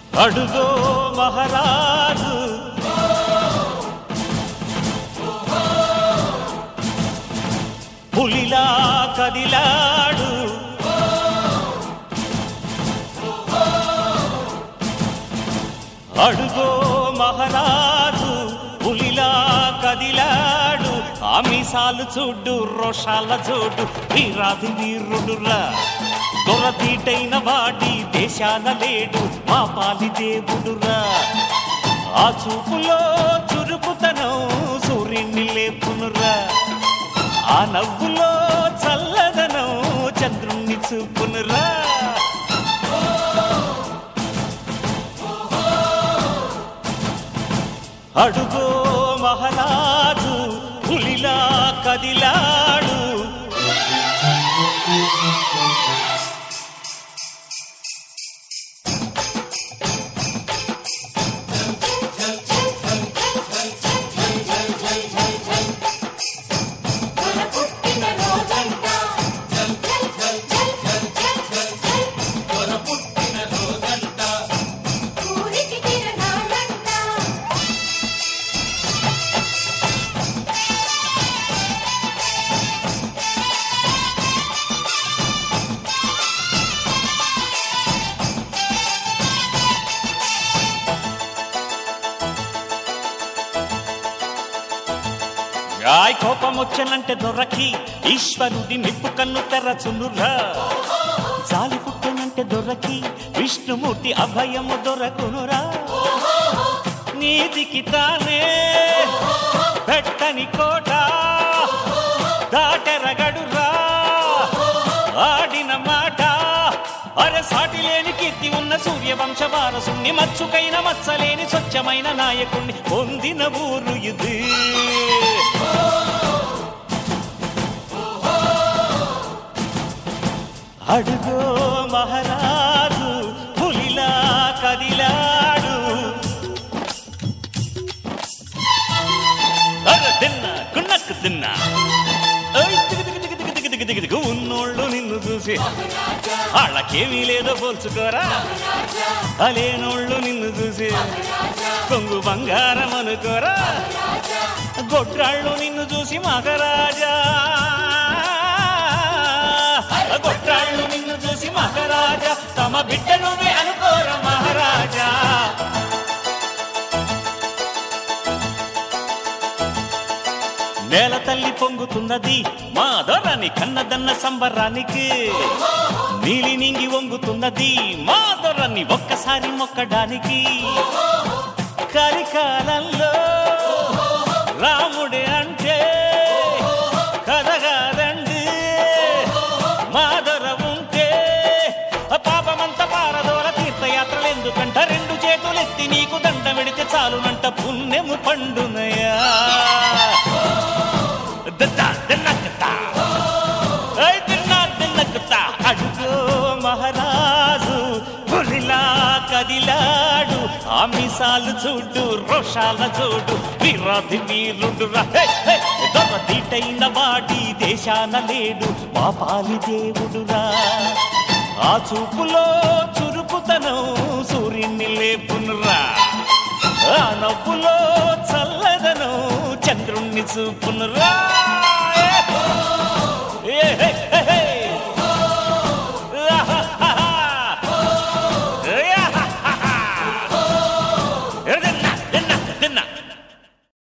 అడుగో మహారాజు పులిలా కదిలాడు అడుగో మహారాజు పులిలా కదిలాడు ఆ మీసాలు చూడు రోషాల చూడు వీరాధి వీరుడురా దొరతీటైన వాడి దేశాన లేడు మా పాలి దేవుడురా ఆ చూపులో చురుకుతనం సూర్యుని లేపునురా ఆ నవ్వులో చల్లదనం చంద్రుణ్ణి చూపునురా అడుగో మహారాజు పులిలా కదిలాడు రాయ్ కోపమొచ్చనంటే దొరకి ఈశ్వరుడి నిప్పు కన్ను తెరచునురా జాలి పుట్టనంటే దొరకి విష్ణుమూర్తి అభయము దొరకునురా నీతికి తానే పెట్టని కోట దాటెరగడురా ఆడిన మాట అరే సాటి లేని కీర్తి ఉన్న సూర్యవంశ వారసుని మచ్చుకైన మచ్చలేని స్వచ్ఛమైన నాయకుణ్ణి పొందిన ఊరు ఇది అడుగో మహారాజు పులిలా కదిలాడు తిన్నా కున్నక్కు తిన్నా ఉన్నోళ్ళు నిన్ను చూసి వాళ్ళకేమీ లేదో పోల్చుకోరా అలేనోళ్ళు నిన్ను చూసి కొంగు బంగారం అనుకోరా గొడ్రాళ్ళు నిన్ను చూసి మహారాజా గొడ్రాళ్ళు నిన్ను చూసి మహారాజా తమ బిడ్డ నువ్వే అనుకోరా మహారాజా నేల తల్లి పొంగుతున్నది మా దొరని కన్నదన్న సంబరానికి నీలి నింగి వంగుతున్నది మా దొరని ఒక్కసారి మొక్కడానికి కలికాలంలో రాముడే అంటే కదగాదండి మా దొర ఉంటే పాపమంత పారదోల తీర్థయాత్రలు ఎందుకంట రెండు చేతులెత్తి నీకు దండ వెడితే చాలునంట పుణ్యము పండునయా అడుగో మహారాజు పులిలా కదిలాడు ఆ మీసాలు చూడు రోషాల చూడు వీరాధి వీరుడురా దొరతీటైన వాడి దేశాన లేడు మా పాలి దేవుడురా ఆ చూపులో చురుకుతనం సూర్యుని లేపునురా ఆ నవ్వులో చల్లదనం చంద్రుణ్ణి చూపునురా